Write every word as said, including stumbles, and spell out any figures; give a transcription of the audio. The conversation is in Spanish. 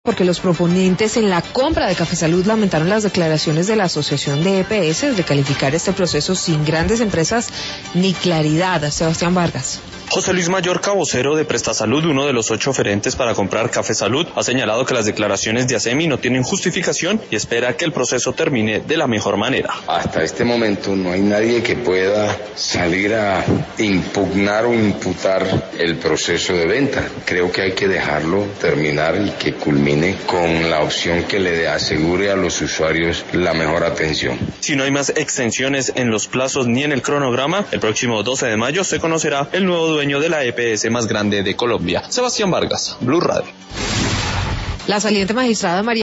Porque los proponentes en la compra de Café Salud lamentaron las declaraciones de la Asociación de E P S de calificar este proceso sin grandes empresas ni claridad. Sebastián Vargas. José Luis Mallorca, vocero de Prestasalud, uno de los ocho oferentes para comprar Café Salud, ha señalado que las declaraciones de ASEMI no tienen justificación y espera que el proceso termine de la mejor manera. Hasta este momento no hay nadie que pueda salir a impugnar o imputar el proceso de venta. Creo que hay que dejarlo terminar y que culmine con la opción que le asegure a los usuarios la mejor atención. Si no hay más extensiones en los plazos ni en el cronograma, el próximo doce de mayo se conocerá el nuevo dueño de la E P S más grande de Colombia. Sebastián Vargas, Blue Radio. La saliente magistrada María